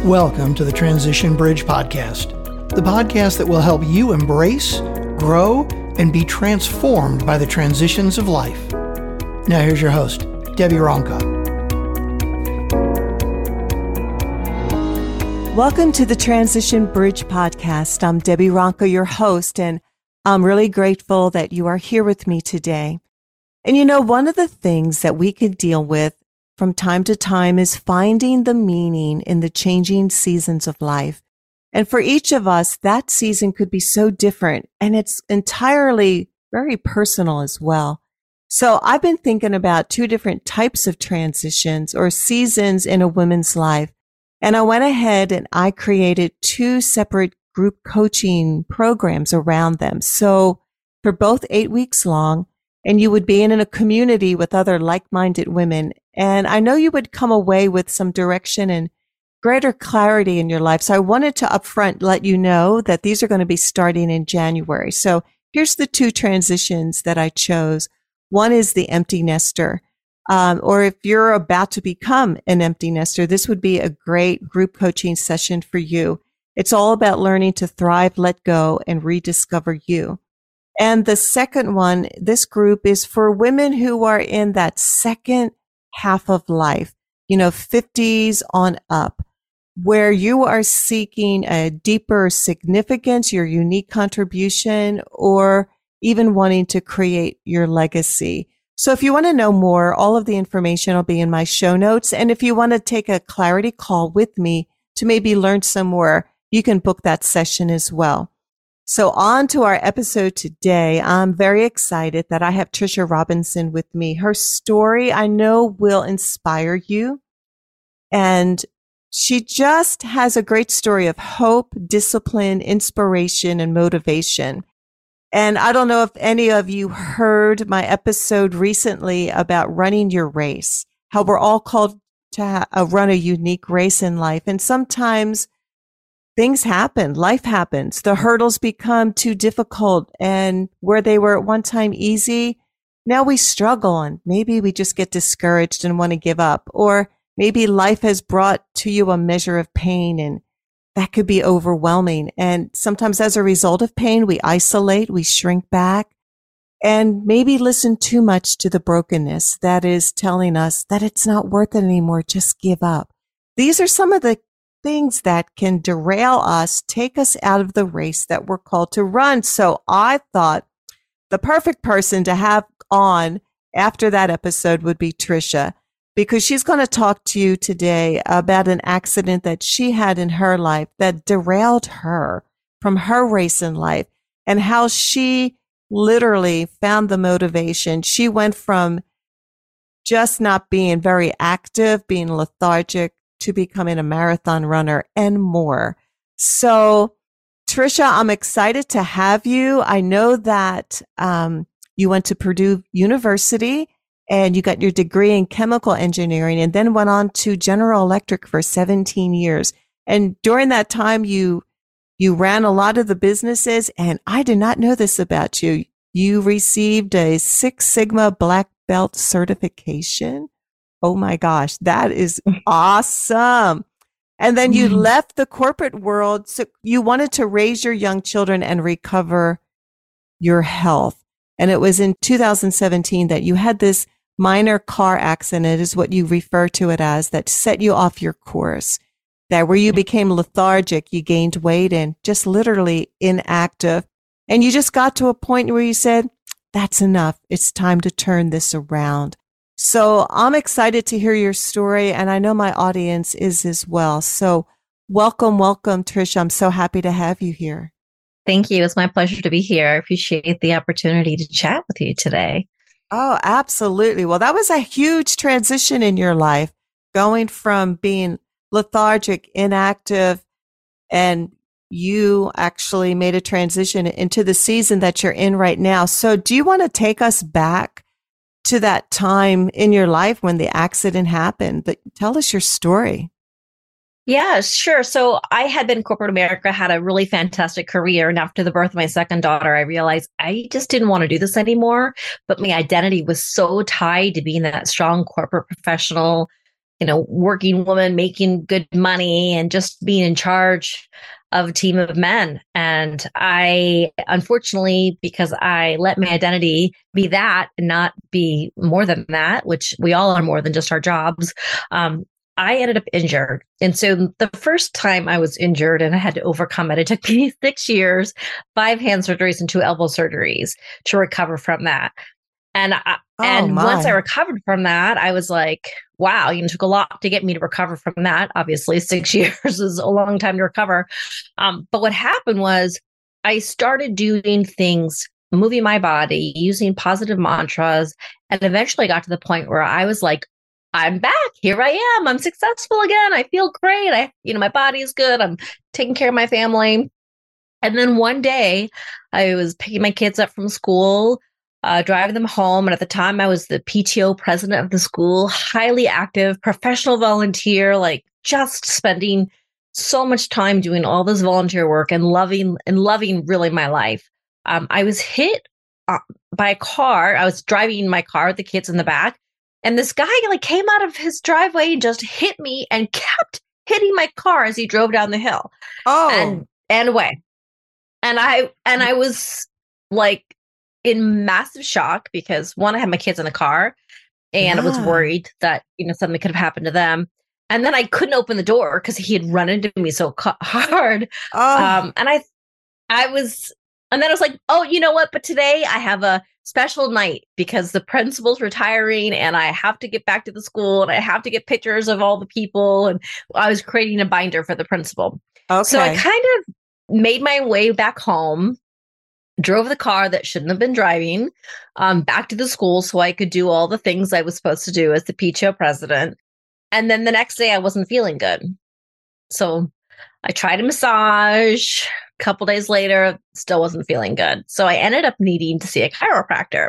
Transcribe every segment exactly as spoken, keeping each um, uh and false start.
Welcome to the Transition Bridge Podcast, the podcast that will help you embrace, grow, and be transformed by the transitions of life. Now here's your host, Debbie Ronka. Welcome to the Transition Bridge Podcast. I'm Debbie Ronka, your host, and I'm really grateful that you are here with me today. And you know, one of the things that we could deal with from time to time is finding the meaning in the changing seasons of life. And for each of us, that season could be so different, and it's entirely very personal as well. So I've been thinking about two different types of transitions or seasons in a woman's life. And I went ahead and I created two separate group coaching programs around them. So for both eight weeks long, and you would be in a community with other like-minded women. And I know you would come away with some direction and greater clarity in your life. So I wanted to upfront let you know that these are going to be starting in January. So here's the two transitions that I chose. One is the empty nester. Um, or if you're about to become an empty nester, this would be a great group coaching session for you. It's all about learning to thrive, let go, and rediscover you. And the second one, this group is for women who are in that second half of life, you know, fifties on up, where you are seeking a deeper significance, your unique contribution, or even wanting to create your legacy. So if you want to know more, all of the information will be in my show notes. And if you want to take a clarity call with me to maybe learn some more, you can book that session as well. So on to our episode today. I'm very excited that I have Tricia Robinson with me. Her story I know will inspire you. And she just has a great story of hope, discipline, inspiration, and motivation. And I don't know if any of you heard my episode recently about running your race, how we're all called to ha- uh, run a unique race in life. And sometimes things happen, life happens, the hurdles become too difficult, and where they were at one time easy, now we struggle, and maybe we just get discouraged and want to give up. Or maybe life has brought to you a measure of pain, and that could be overwhelming. And sometimes as a result of pain, we isolate, we shrink back, and maybe listen too much to the brokenness that is telling us that it's not worth it anymore, just give up. These are some of the things that can derail us, take us out of the race that we're called to run. So I thought the perfect person to have on after that episode would be Tricia, because she's going to talk to you today about an accident that she had in her life that derailed her from her race in life, and how she literally found the motivation. She went from just not being very active, being lethargic, to becoming a marathon runner and more. So, Tricia, I'm excited to have you. I know that um, you went to Purdue University and you got your degree in chemical engineering, and then went on to General Electric for seventeen years. And during that time, you you ran a lot of the businesses, and I did not know this about you. You received a Six Sigma Black Belt certification. Oh my gosh, that is awesome. And then you left the corporate world. So you wanted to raise your young children and recover your health. And it was in two thousand seventeen that you had this minor car accident, is what you refer to it as, that set you off your course, that where you became lethargic, you gained weight and just literally inactive. And you just got to a point where you said, that's enough. It's time to turn this around. So I'm excited to hear your story, and I know my audience is as well. So welcome, welcome, Tricia. I'm so happy to have you here. Thank you. It's my pleasure to be here. I appreciate the opportunity to chat with you today. Oh, absolutely. Well, that was a huge transition in your life, going from being lethargic, inactive, and you actually made a transition into the season that you're in right now. So do you want to take us back to that time in your life when the accident happened? But tell us your story. Yeah, sure. So I had been in corporate America, had a really fantastic career. And after the birth of my second daughter, I realized I just didn't want to do this anymore. But my identity was so tied to being that strong corporate professional, you know, working woman making good money and just being in charge of a team of men. And I, unfortunately, because I let my identity be that and not be more than that, which we all are more than just our jobs, um, I ended up injured. And so the first time I was injured and I had to overcome it, it took me six years, five hand surgeries and two elbow surgeries to recover from that. And I, oh, and my. once I recovered from that, I was like, wow, you know, it took a lot to get me to recover from that. Obviously, six years is a long time to recover. Um, but what happened was I started doing things, moving my body, using positive mantras, and eventually got to the point where I was like, I'm back. Here I am. I'm successful again. I feel great. I, you know, my body is good. I'm taking care of my family. And then one day I was picking my kids up from school, uh, driving them home. And at the time I was the P T O president of the school, highly active, professional volunteer, like just spending so much time doing all this volunteer work and loving and loving really my life. Um, I was hit uh, by a car. I was driving my car with the kids in the back. And this guy like came out of his driveway and just hit me and kept hitting my car as he drove down the hill. Oh, and, and away. And I, and I was like in massive shock because one, I had my kids in the car and yeah. I was worried that, you know, something could have happened to them. And then I couldn't open the door because he had run into me so ca- hard. Oh. Um, and I, I was, and then I was like, oh, you know what? But today I have a special night because the principal's retiring and I have to get back to the school and I have to get pictures of all the people. And I was creating a binder for the principal. Okay. So I kind of made my way back home, drove the car that shouldn't have been driving, um, back to the school so I could do all the things I was supposed to do as the P T O president. And then the next day I wasn't feeling good. So I tried a massage. A couple days later, still wasn't feeling good. So I ended up needing to see a chiropractor.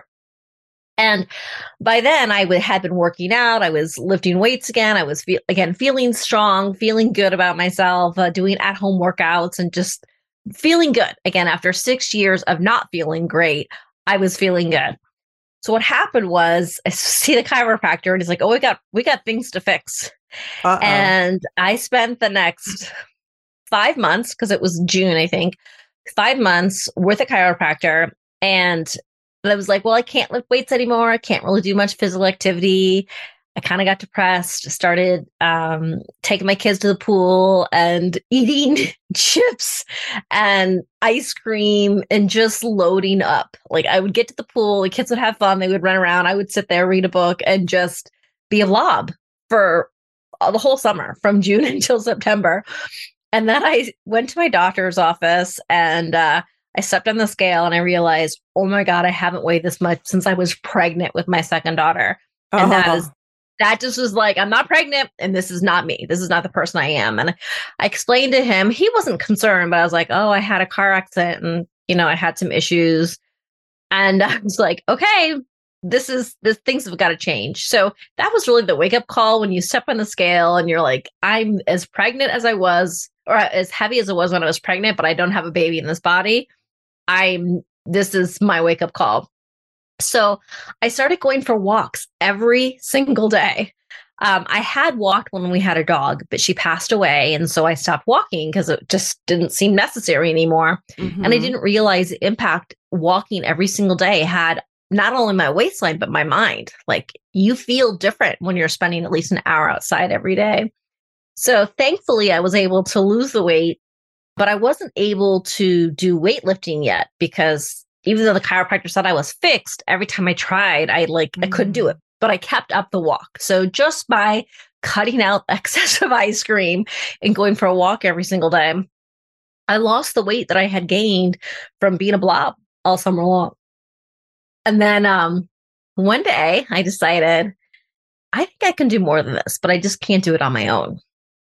And by then I w- had been working out. I was lifting weights again. I was, fe- again, feeling strong, feeling good about myself, uh, doing at-home workouts and just feeling good. Again, after six years of not feeling great, I was feeling good. So what happened was I see the chiropractor and he's like, oh, we got, we got things to fix. Uh-oh. And I spent the next five months, because it was June, I think, five months with a chiropractor. And I was like, well, I can't lift weights anymore. I can't really do much physical activity. I kind of got depressed, started um, taking my kids to the pool and eating chips and ice cream and just loading up. Like I would get to the pool, the kids would have fun. They would run around. I would sit there, read a book and just be a blob for the whole summer from June until September. And then I went to my doctor's office and uh, I stepped on the scale and I realized, oh my God, I haven't weighed this much since I was pregnant with my second daughter. And uh-huh. that is, that just was like, I'm not pregnant and this is not me. This is not the person I am. And I explained to him, he wasn't concerned, but I was like, oh, I had a car accident and, you know, I had some issues. And I was like, okay, this is, this things have got to change. So that was really the wake up call when you step on the scale and you're like, I'm as pregnant as I was, or as heavy as it was when I was pregnant, but I don't have a baby in this body. I'm, this is my wake up call. So I started going for walks every single day. Um, I had walked when we had a dog, but she passed away. And so I stopped walking because it just didn't seem necessary anymore. Mm-hmm. And I didn't realize the impact walking every single day had not only my waistline, but my mind. Like you feel different when you're spending at least an hour outside every day. So thankfully, I was able to lose the weight, but I wasn't able to do weightlifting yet because even though the chiropractor said I was fixed, every time I tried, I like, mm-hmm. I couldn't do it, but I kept up the walk. So just by cutting out excessive ice cream and going for a walk every single day, I lost the weight that I had gained from being a blob all summer long. And then um, one day I decided, I think I can do more than this, but I just can't do it on my own.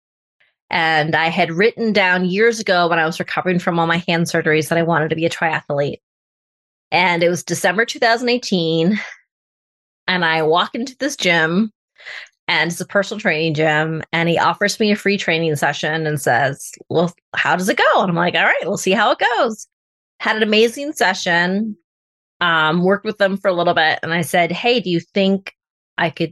And I had written down years ago when I was recovering from all my hand surgeries that I wanted to be a triathlete. And it was December two thousand eighteen. And I walk into this gym and it's a personal training gym. And he offers me a free training session and says, well, how does it go? And I'm like, all right, we'll see how it goes. Had an amazing session, um, worked with them for a little bit. And I said, hey, do you think I could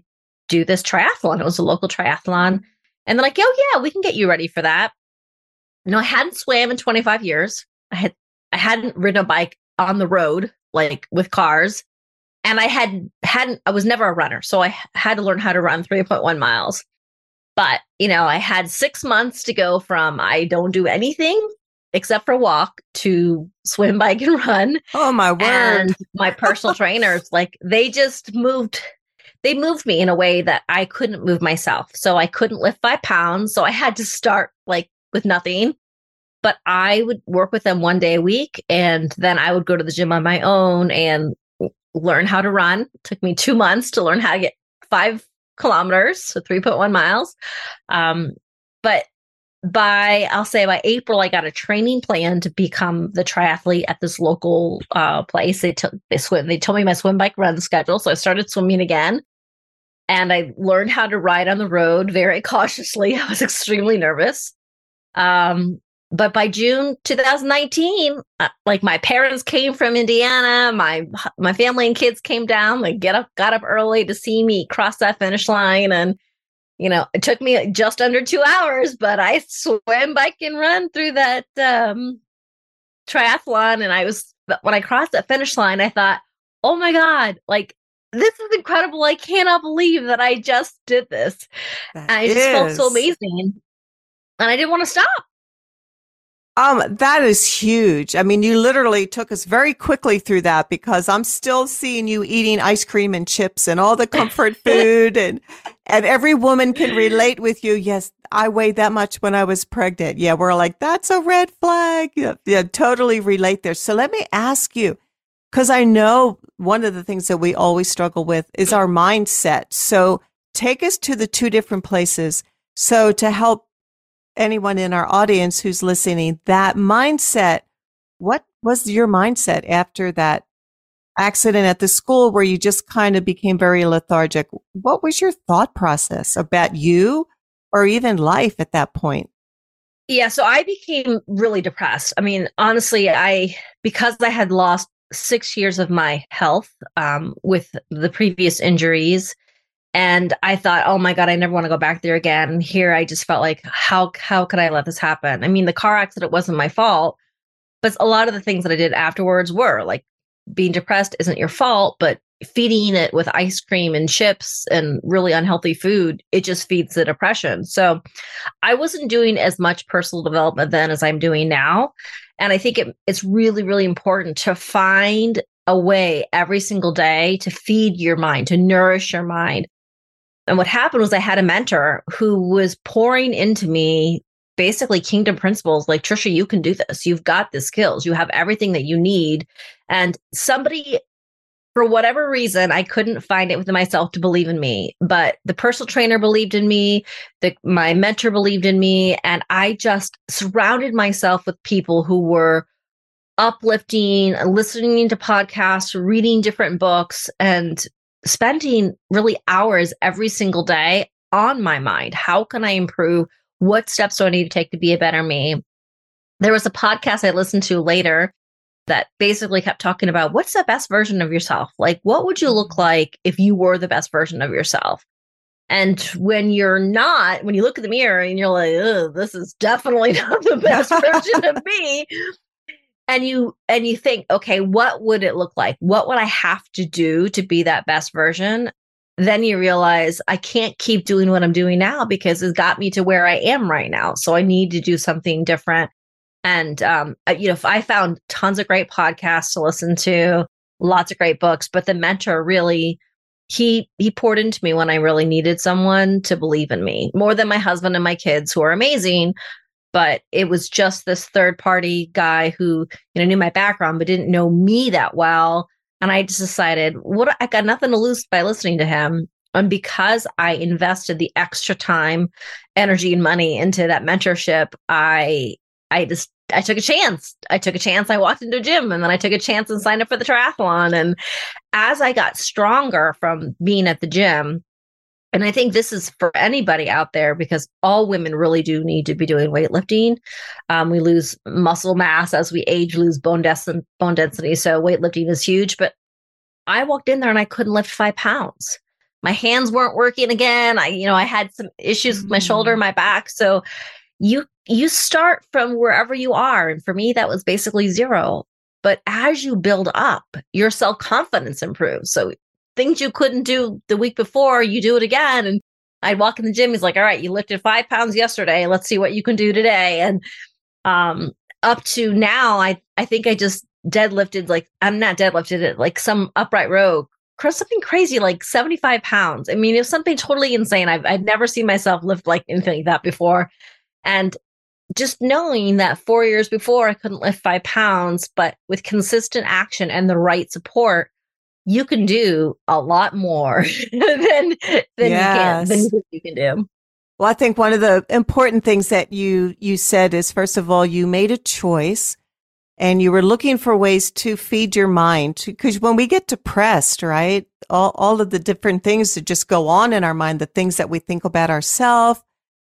do this triathlon. It was a local triathlon. And they're like, oh yeah, we can get you ready for that. No, I hadn't swam in twenty-five years. I had, I hadn't ridden a bike on the road, like with cars. And I had, hadn't, I was never a runner. So I had to learn how to run three point one miles. But, you know, I had six months to go from I don't do anything except for walk to swim, bike, and run. Oh, my word. And my personal trainers, like they just moved, they moved me in a way that I couldn't move myself. So I couldn't lift five pounds. So I had to start like with nothing. But I would work with them one day a week. And then I would go to the gym on my own and learn how to run. It took me two months to learn how to get five kilometers, so three point one miles. Um, but by, I'll say by April, I got a training plan to become the triathlete at this local uh, place. They took, they swim, they told me my swim, bike, run schedule. So I started swimming again and I learned how to ride on the road very cautiously. I was extremely nervous. Um, But by June twenty nineteen, uh, like my parents came from Indiana, my my family and kids came down, like get up, got up early to see me cross that finish line. And, you know, it took me just under two hours, but I swam, bike, and run through that um, triathlon. And I was, when I crossed that finish line, I thought, oh my God, like, this is incredible. I cannot believe that I just did this. That and I just is. felt so amazing. And I didn't want to stop. Um, that is huge. I mean, you literally took us very quickly through that because I'm still seeing you eating ice cream and chips and all the comfort food and, and every woman can relate with you. Yes, I weighed that much when I was pregnant. Yeah. We're like, that's a red flag. Yeah, yeah, totally relate there. So let me ask you, because I know one of the things that we always struggle with is our mindset. So take us to the two different places. So to help anyone in our audience who's listening, that mindset, what was your mindset after that accident at the school where you just kind of became very lethargic? What was your thought process about you or even life at that point? Yeah, so I became really depressed. I mean, honestly, I, because I had lost six years of my health um, with the previous injuries, and I thought, oh my God, I never want to go back there again. And here I just felt like, how how could I let this happen? I mean, the car accident wasn't my fault, but a lot of the things that I did afterwards were like being depressed isn't your fault, but feeding it with ice cream and chips and really unhealthy food, it just feeds the depression. So I wasn't doing as much personal development then as I'm doing now. And I think it, it's really, really important to find a way every single day to feed your mind, to nourish your mind. And what happened was I had a mentor who was pouring into me basically kingdom principles like, Trisha, you can do this. You've got the skills. You have everything that you need. And somebody, for whatever reason, I couldn't find it within myself to believe in me. But the personal trainer believed in me. The, my mentor believed in me. And I just surrounded myself with people who were uplifting, listening to podcasts, reading different books, and spending really hours every single day on my mind. How can I improve? What steps do I need to take to be a better me? There was a podcast I listened to later that basically kept talking about what's the best version of yourself? Like, what would you look like if you were the best version of yourself? And when you're not, when you look in the mirror and you're like, oh, this is definitely not the best version of me. And you and you think, okay, what would it look like? What would I have to do to be that best version? Then you realize I can't keep doing what I'm doing now because it's got me to where I am right now. So I need to do something different. And, um, you know, if I found tons of great podcasts to listen to, lots of great books, but the mentor really, he, he poured into me when I really needed someone to believe in me more than my husband and my kids, who are amazing. But it was just this third party guy who, you know, knew my background, but didn't know me that well. And I just decided, what, I got nothing to lose by listening to him. And because I invested the extra time, energy, and money into that mentorship, I, I just, I took a chance. I took a chance. I walked into a gym, and then I took a chance and signed up for the triathlon. And as I got stronger from being at the gym, and I think this is for anybody out there, because all women really do need to be doing weightlifting. Um, we lose muscle mass as we age, lose bone, des- bone density. So weightlifting is huge. But I walked in there and I couldn't lift five pounds. my hands weren't working again. I, you know, I had some issues with my shoulder, my back. So you, you start from wherever you are. And for me, that was basically zero. But as you build up, your self-confidence improves. So things you couldn't do the week before, you do it again. And I'd walk in the gym. He's like, all right, you lifted five pounds yesterday. Let's see what you can do today. And um, up to now, I, I think I just deadlifted, like, I'm not deadlifted it, like some upright row, something crazy, like seventy-five pounds. I mean, it was something totally insane. I've, I'd never seen myself lift like anything like that before. And just knowing that four years before I couldn't lift five pounds, but with consistent action and the right support, you can do a lot more than, than, yes. you can, than you can do. Well, I think one of the important things that you, you said is, first of all, you made a choice and you were looking for ways to feed your mind. Because when we get depressed, right, all, all of the different things that just go on in our mind, the things that we think about ourselves,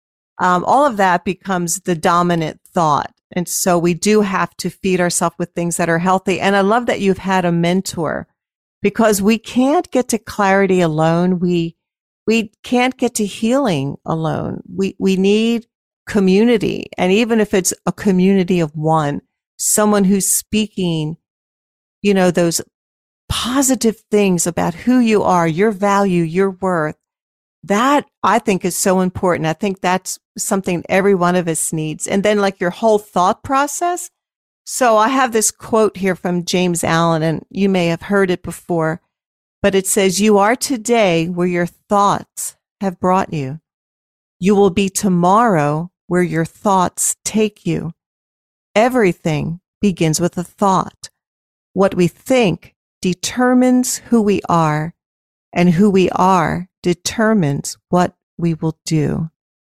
um, all of that becomes the dominant thought. And so we do have to feed ourselves with things that are healthy. And I love that you've had a mentor, because we can't get to clarity alone. We we can't get to healing alone. We we need community. And even if it's a community of one, someone who's speaking, you know, those positive things about who you are, your value, your worth, that I think is so important. I think that's something every one of us needs. And then like your whole thought process. So I have this quote here from James Allen, and you may have heard it before, but it says, "You are today where your thoughts have brought you. You will be tomorrow where your thoughts take you. Everything begins with a thought. What we think determines who we are, and who we are determines what we will do."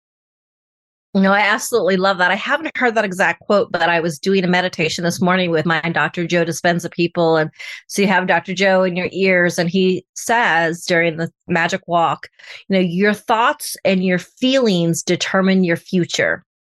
No, I absolutely love that. I haven't heard that exact quote, but I was doing a meditation this morning with my Doctor Joe Dispenza people. And so you have Doctor Joe in your ears, and he says during the magic walk, you know, your thoughts and your feelings determine your future.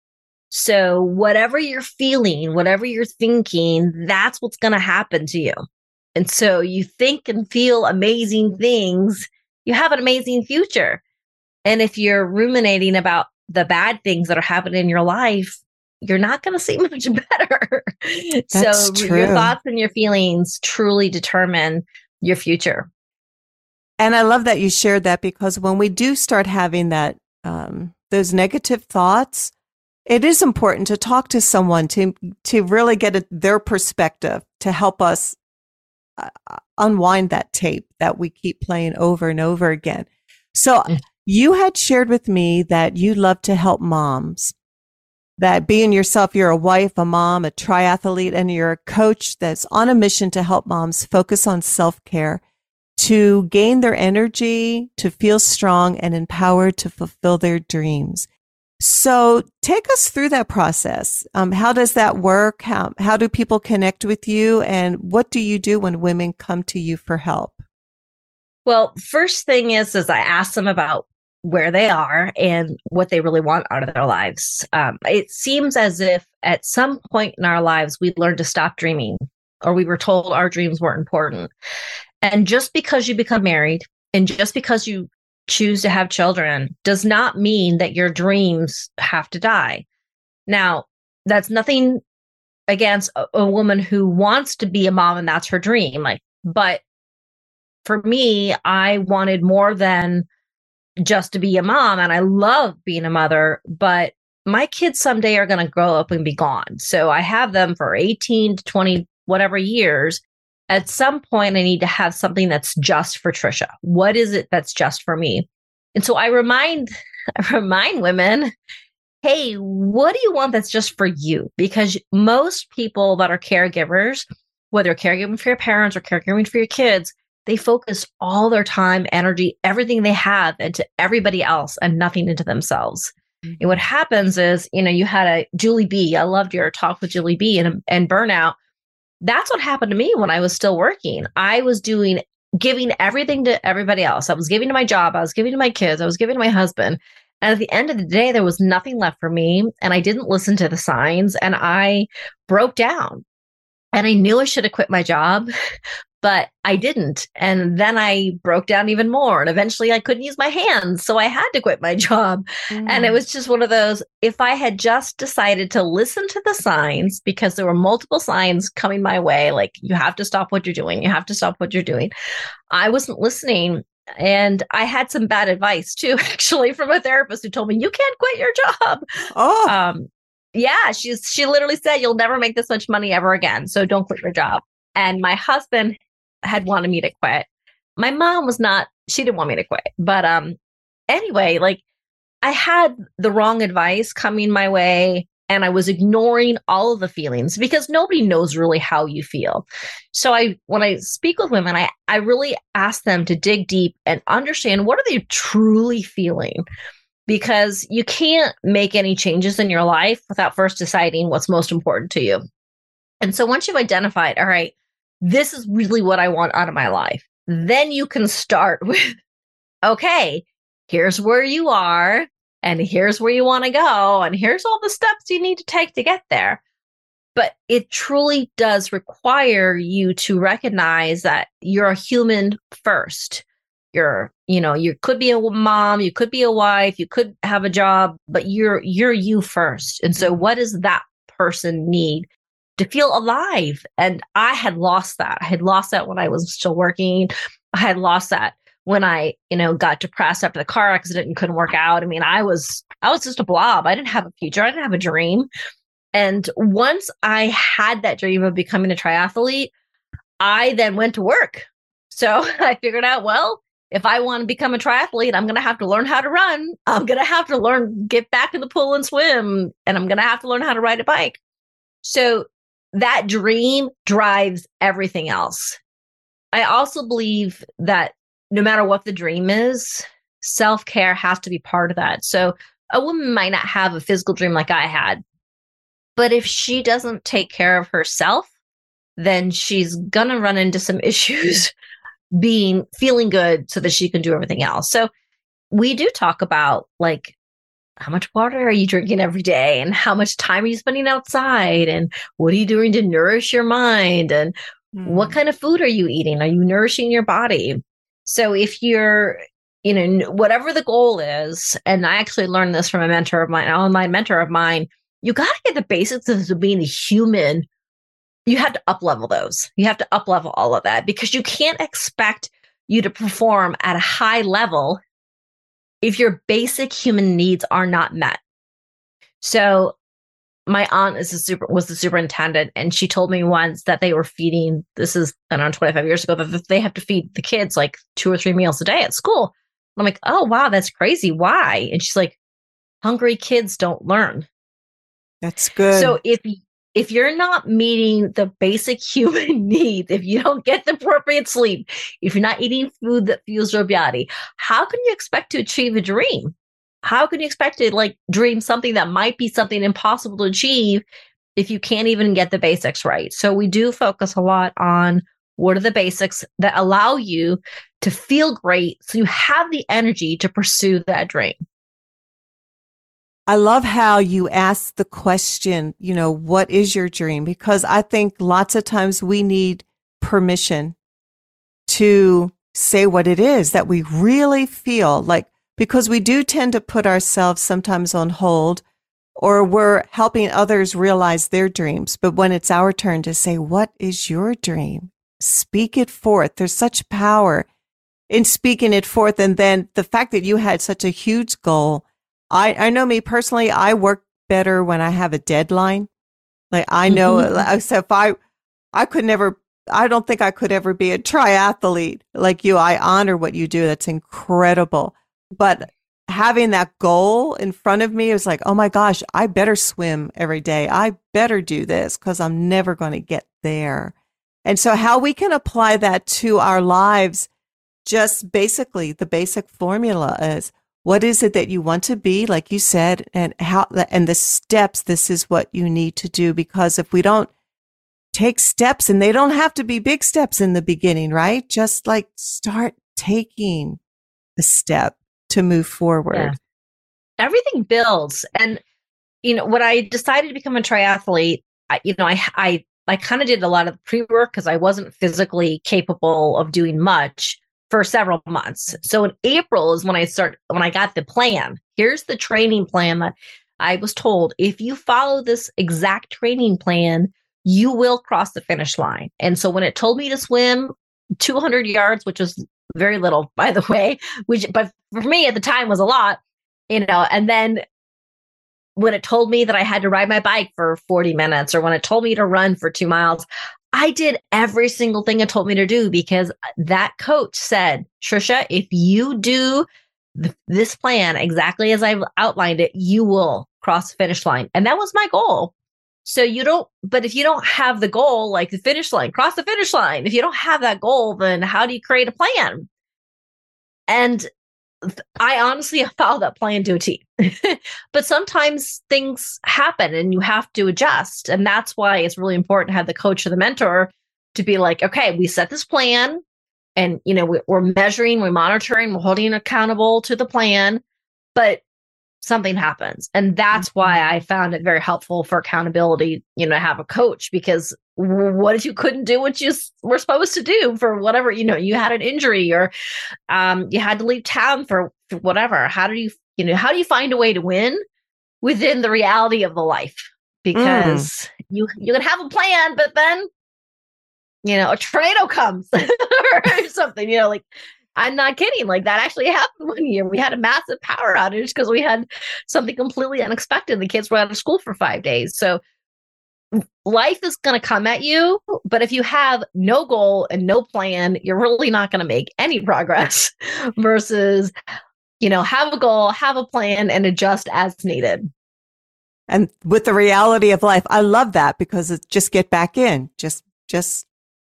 So whatever you're feeling, whatever you're thinking, that's what's going to happen to you. And so you think and feel amazing things, you have an amazing future. And if you're ruminating about the bad things that are happening in your life, you're not going to see much better. That's so true. Your thoughts and your feelings truly determine your future. And I love that you shared that, because when we do start having that, um, those negative thoughts, it is important to talk to someone to, to really get a, their perspective to help us uh, unwind that tape that we keep playing over and over again. So you had shared with me that you love to help moms, that being yourself, you're a wife, a mom, a triathlete, and you're a coach that's on a mission to help moms focus on self-care, to gain their energy, to feel strong and empowered to fulfill their dreams. So take us through that process. Um, how does that work? How, how do people connect with you? And what do you do when women come to you for help? Well, first thing is, is I ask them about where they are and what they really want out of their lives. Um, it seems as if at some point in our lives, we learned to stop dreaming, or we were told our dreams weren't important. And just because you become married and just because you choose to have children does not mean that your dreams have to die. Now, that's nothing against a, a woman who wants to be a mom and that's her dream. Like, but for me, I wanted more than just to be a mom, and I love being a mother, but my kids someday are going to grow up and be gone. So I have them for eighteen to twenty, whatever years. At some point, I need to have something that's just for Trisha. What is it that's just for me? And so I remind, I remind women, hey, what do you want that's just for you? Because most people that are caregivers, whether caregiving for your parents or caregiving for your kids, they focus all their time, energy, everything they have into everybody else and nothing into themselves. Mm-hmm. And what happens is, you know, you had a Julie B. I loved your talk with Julie B. and, and burnout. That's what happened to me when I was still working. I was doing, giving everything to everybody else. I was giving to my job. I was giving to my kids. I was giving to my husband. And at the end of the day, there was nothing left for me. And I didn't listen to the signs, and I broke down. And I knew I should have quit my job. but I didn't. And then I broke down even more. And eventually I couldn't use my hands. So I had to quit my job. Mm. And it was just one of those, if I had just decided to listen to the signs, because there were multiple signs coming my way, like you have to stop what you're doing. You have to stop what you're doing. I wasn't listening. And I had some bad advice too, actually, from a therapist who told me, you can't quit your job. Oh, um, yeah, she's, she literally said, you'll never make this much money ever again. So don't quit your job. And my husband had wanted me to quit. My mom was not, she didn't want me to quit. But um, anyway, like I had the wrong advice coming my way and I was ignoring all of the feelings because nobody knows really how you feel. So I, when I speak with women, I, I really ask them to dig deep and understand what are they truly feeling, because you can't make any changes in your life without first deciding what's most important to you. And so once you've identified, all right, this is really what I want out of my life, then you can start with, okay, here's where you are and here's where you want to go. And here's all the steps you need to take to get there. But it truly does require you to recognize that you're a human first. You're, you know, you could be a mom, you could be a wife, you could have a job, but you're, you're you first. And so what does that person need to feel alive? And I had lost that. I had lost that when I was still working. I had lost that when I, you know, got depressed after the car accident and couldn't work out. I mean, I was, I was just a blob. I didn't have a future. I didn't have a dream. And once I had that dream of becoming a triathlete, I then went to work. So I figured out, well, if I want to become a triathlete, I'm going to have to learn how to run. I'm going to have to learn, get back in the pool and swim. And I'm going to have to learn how to ride a bike. So that dream drives everything else. I also believe that no matter what the dream is, self-care has to be part of that. So a woman might not have a physical dream like I had, but if she doesn't take care of herself, then she's going to run into some issues being, feeling good so that she can do everything else. So we do talk about like, how much water are you drinking every day? And how much time are you spending outside? And what are you doing to nourish your mind? And mm. what kind of food are you eating? Are you nourishing your body? So if you're, you know, whatever the goal is, and I actually learned this from a mentor of mine, an online mentor of mine, you got to get the basics of being a human. You have to up level those. You have to up level all of that, because you can't expect you to perform at a high level if your basic human needs are not met. So my aunt is a super, was the superintendent, and she told me once that they were feeding, this is, I don't know, twenty-five years ago, that they have to feed the kids like two or three meals a day at school. I'm like, oh, wow, that's crazy. Why? And she's like, hungry kids don't learn. That's good. So if if you're not meeting the basic human needs, if you don't get the appropriate sleep, if you're not eating food that fuels your body, how can you expect to achieve a dream? How can you expect to like dream something that might be something impossible to achieve if you can't even get the basics right? So we do focus a lot on what are the basics that allow you to feel great so you have the energy to pursue that dream. I love how you ask the question, you know, what is your dream? Because I think lots of times we need permission to say what it is that we really feel like, because we do tend to put ourselves sometimes on hold, or we're helping others realize their dreams. But when it's our turn to say, what is your dream? Speak it forth. There's such power in speaking it forth. And then the fact that you had such a huge goal, I, I know me personally, I work better when I have a deadline. Like I know, mm-hmm. so if I, I could never, I don't think I could ever be a triathlete like you. I honor what you do. That's incredible. But having that goal in front of me is like, oh my gosh, I better swim every day. I better do this because I'm never going to get there. And so how we can apply that to our lives, just basically the basic formula is, what is it that you want to be, like you said, and how, and the steps, this is what you need to do. Because if we don't take steps, and they don't have to be big steps in the beginning, right? Just like start taking a step to move forward. Yeah. Everything builds. And, you know, when I decided to become a triathlete, I, you know, I, I I kind of did a lot of pre-work because I wasn't physically capable of doing much for several months. So in April is when I start, when I got the plan. Here's the training plan that I was told, if you follow this exact training plan, you will cross the finish line. And so when it told me to swim two hundred yards, which was very little, by the way, which, but for me at the time was a lot, you know, and then when it told me that I had to ride my bike for forty minutes, or when it told me to run for two miles, I did every single thing it told me to do, because that coach said, Trisha, if you do th- this plan exactly as I've outlined it, you will cross the finish line. And that was my goal. So you don't, but if you don't have the goal, like the finish line, cross the finish line, if you don't have that goal, then how do you create a plan? And I honestly followed that plan to a T. But sometimes things happen and you have to adjust. And that's why it's really important to have the coach or the mentor to be like, okay, we set this plan and, you know, we're measuring, we're monitoring, we're holding accountable to the plan, but something happens. And that's why I found it very helpful for accountability, you know, to have a coach, because what if you couldn't do what you were supposed to do for whatever, you know, you had an injury, or um, you had to leave town for whatever. How do you, you know, how do you find a way to win within the reality of the life? Because mm. you, you can have a plan, but then, you know, a tornado comes or something, you know, like, I'm not kidding. Like that actually happened one year. We had a massive power outage because we had something completely unexpected. The kids were out of school for five days. So life is going to come at you. But if you have no goal and no plan, you're really not going to make any progress versus, you know, have a goal, have a plan, and adjust as needed. And with the reality of life, I love that, because it's just get back in, just, just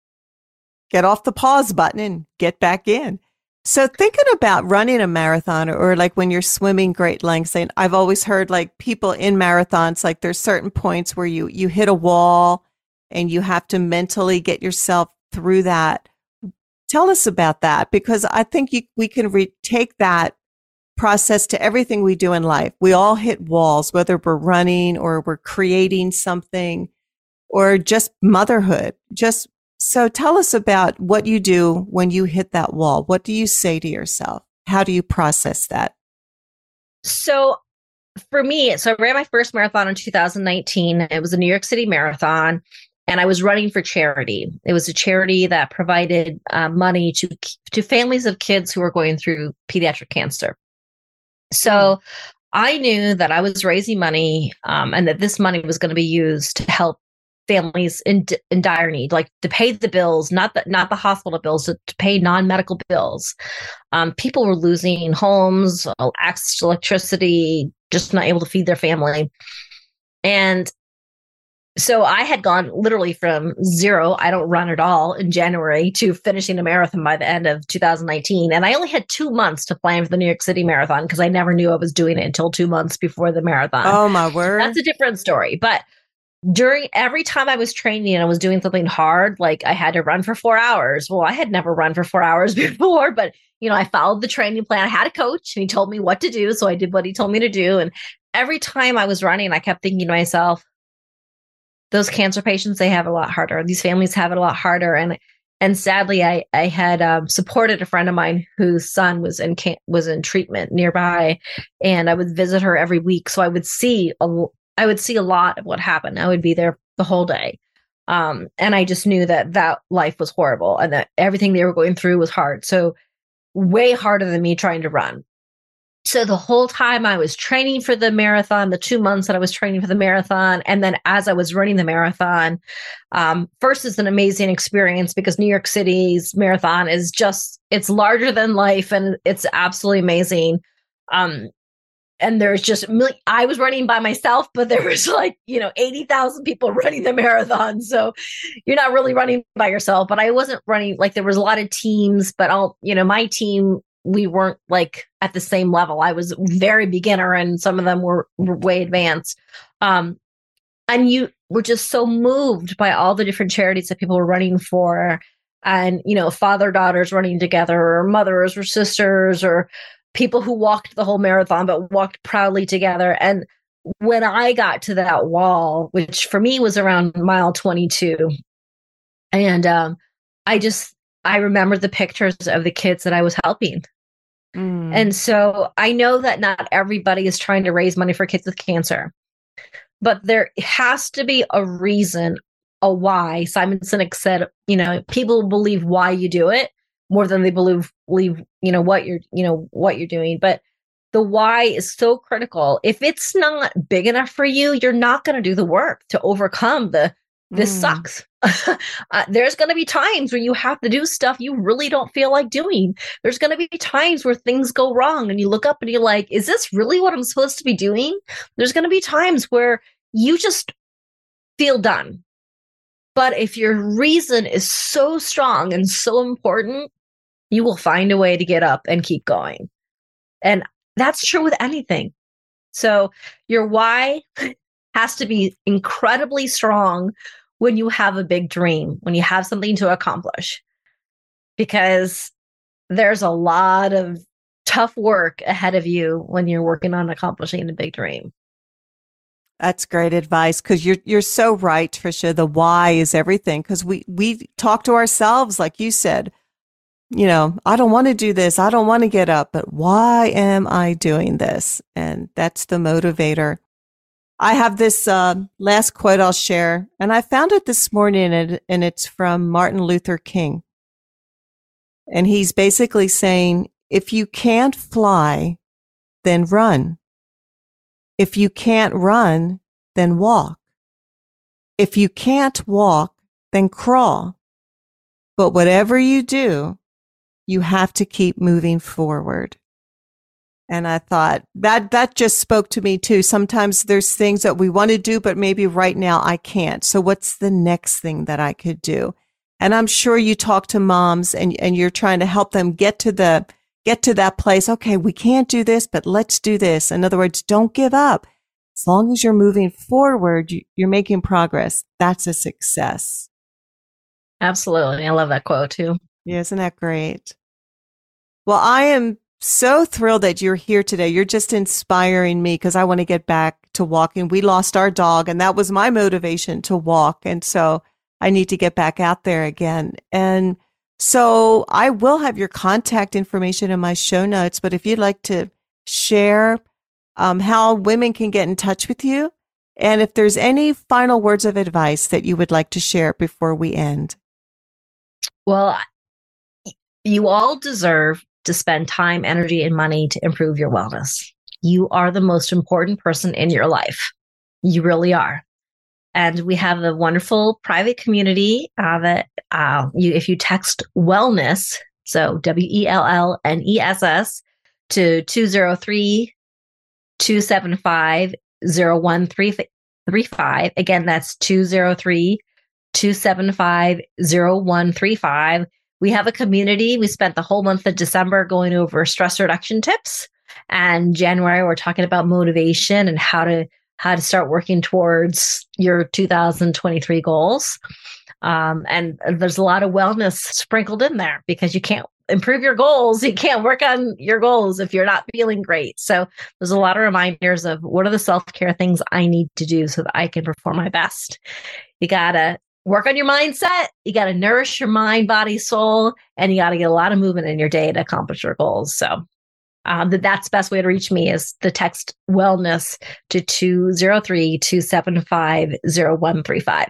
get off the pause button and get back in. So thinking about running a marathon, or like when you're swimming great lengths, and I've always heard like people in marathons, like there's certain points where you, you hit a wall and you have to mentally get yourself through that. Tell us about that, because I think you, we can re- take that process to everything we do in life. We all hit walls, whether we're running or we're creating something or just motherhood. Just So tell us about what you do when you hit that wall. What do you say to yourself? How do you process that? So for me, so I ran my first marathon in two thousand nineteen. It was a New York City marathon, and I was running for charity. It was a charity that provided uh, money to, to families of kids who were going through pediatric cancer. So mm. I knew that I was raising money um, and that this money was going to be used to help families in in dire need, like to pay the bills, not the not the hospital bills, to, to pay non-medical bills. Um, people were losing homes, access to electricity, just not able to feed their family. And so I had gone literally from zero, I don't run at all, in January, to finishing a marathon by the end of two thousand nineteen. And I only had two months to plan for the New York City Marathon, because I never knew I was doing it until two months before the marathon. Oh my word. That's a different story. But during every time I was training and I was doing something hard, like I had to run for four hours. Well, I had never run for four hours before, but you know, I followed the training plan. I had a coach and he told me what to do. So I did what he told me to do. And every time I was running, I kept thinking to myself, those cancer patients, they have it a lot harder. These families have it a lot harder. And and sadly, I I had um, supported a friend of mine whose son was in can- was in treatment nearby, and I would visit her every week. So I would see a I would see a lot of what happened. I would be there the whole day. Um, and I just knew that that life was horrible and that everything they were going through was hard. So way harder than me trying to run. So the whole time I was training for the marathon, the two months that I was training for the marathon, and then as I was running the marathon, um, first is an amazing experience because New York City's marathon is just, it's larger than life and it's absolutely amazing. Um, And there's just, I was running by myself, but there was like, you know, eighty thousand people running the marathon. So you're not really running by yourself, but I wasn't running, like there was a lot of teams, but all, you know, my team, we weren't like at the same level. I was very beginner and some of them were, were way advanced. Um, and you were just so moved by all the different charities that people were running for. And, you know, father, daughters running together, or mothers or sisters, or people who walked the whole marathon, but walked proudly together. And when I got to that wall, which for me was around mile twenty-two, and um, I just, I remember the pictures of the kids that I was helping. Mm. And so I know that not everybody is trying to raise money for kids with cancer, but there has to be a reason, a why. Simon Sinek said, you know, people believe why you do it more than they believe, believe, you know, what you're, you know, what you're doing. But the why is so critical. If it's not big enough for you, you're not going to do the work to overcome the, this mm. sucks. uh, there's going to be times where you have to do stuff you really don't feel like doing. There's going to be times where things go wrong and you look up and you're like, is this really what I'm supposed to be doing? There's going to be times where you just feel done. But if your reason is so strong and so important, you will find a way to get up and keep going. And that's true with anything. So your why has to be incredibly strong when you have a big dream, when you have something to accomplish, because there's a lot of tough work ahead of you when you're working on accomplishing a big dream. That's great advice, because you're you're so right, Tricia. The why is everything, because we we talk to ourselves, like you said, you know, I don't want to do this. I don't want to get up, but why am I doing this? And that's the motivator. I have this uh, last quote I'll share, and I found it this morning, and, and it's from Martin Luther King. And he's basically saying, if you can't fly, then run. If you can't run, then walk. If you can't walk, then crawl. But whatever you do, you have to keep moving forward. And I thought that that just spoke to me too. Sometimes there's things that we want to do, but maybe right now I can't. So what's the next thing that I could do? And I'm sure you talk to moms and, and you're trying to help them get to the, get to that place. Okay, we can't do this, but let's do this. In other words, don't give up. As long as you're moving forward, you, you're making progress. That's a success. Absolutely. I love that quote too. Yeah, isn't that great? Well, I am so thrilled that you're here today. You're just inspiring me, because I want to get back to walking. We lost our dog, and that was my motivation to walk. And so I need to get back out there again. And so I will have your contact information in my show notes, but if you'd like to share um, how women can get in touch with you, and if there's any final words of advice that you would like to share before we end. Well, you all deserve to spend time, energy, and money to improve your wellness. You are the most important person in your life. You really are. And we have a wonderful private community uh, that uh, you, if you text wellness, so W E L L N E S S, to two zero three, two seven five, zero one three five. Again, that's two zero three, two seven five, zero one three five. We have a community. We spent the whole month of December going over stress reduction tips. And January, we're talking about motivation and how to how to start working towards your two thousand twenty-three goals. Um, and there's a lot of wellness sprinkled in there, because you can't improve your goals. You can't work on your goals if you're not feeling great. So there's a lot of reminders of what are the self-care things I need to do so that I can perform my best. You got to work on your mindset. You got to nourish your mind, body, soul, and you got to get a lot of movement in your day to accomplish your goals. So um, that that's the best way to reach me is to text wellness to two zero three, two seven five, zero one three five.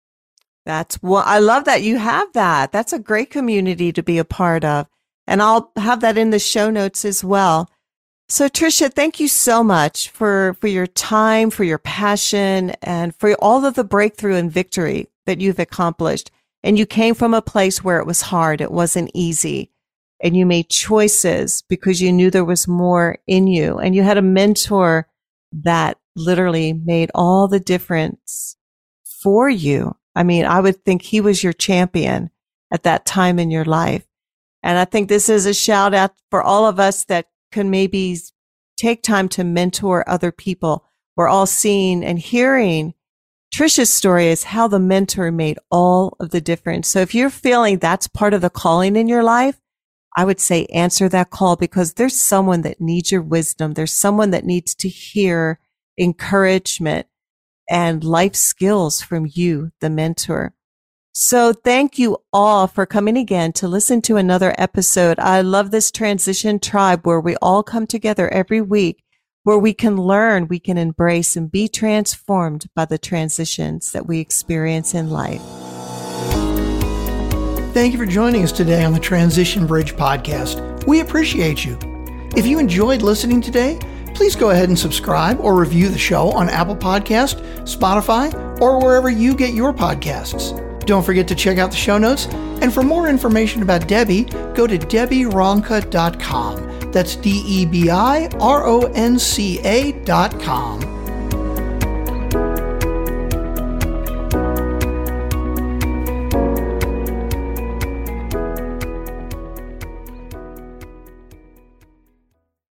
That's well, I love that you have that. That's a great community to be a part of. And I'll have that in the show notes as well. So Tricia, thank you so much for, for your time, for your passion, and for all of the breakthrough and victory that you've accomplished. And you came from a place where it was hard. It wasn't easy. And you made choices because you knew there was more in you. And you had a mentor that literally made all the difference for you. I mean, I would think he was your champion at that time in your life. And I think this is a shout out for all of us that can maybe take time to mentor other people. We're all seeing and hearing Tricia's story is how the mentor made all of the difference. So if you're feeling that's part of the calling in your life, I would say answer that call, because there's someone that needs your wisdom. There's someone that needs to hear encouragement, and life skills from you, the mentor. So thank you all for coming again to listen to another episode. I love this transition tribe where we all come together every week, where we can learn, we can embrace, and be transformed by the transitions that we experience in life. Thank you for joining us today on the Transition Bridge podcast. We appreciate you. If you enjoyed listening today, please go ahead and subscribe or review the show on Apple Podcasts, Spotify, or wherever you get your podcasts. Don't forget to check out the show notes. And for more information about Debbie, go to debbie ronca dot com. That's D E B I R O N C A dot com.